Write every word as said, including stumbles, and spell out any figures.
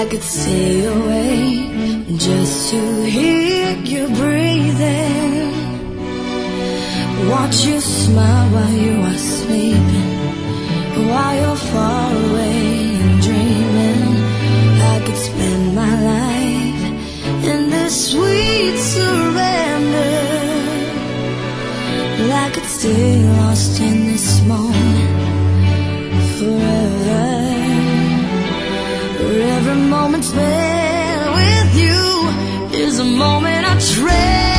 I could stay away just to hear you breathing, watch you smile while you are sleeping, while you're far away and dreaming. I could spend my life in this sweet surrender, I could stay lost in this moment forever. Every moment spent with you is a moment I treasure.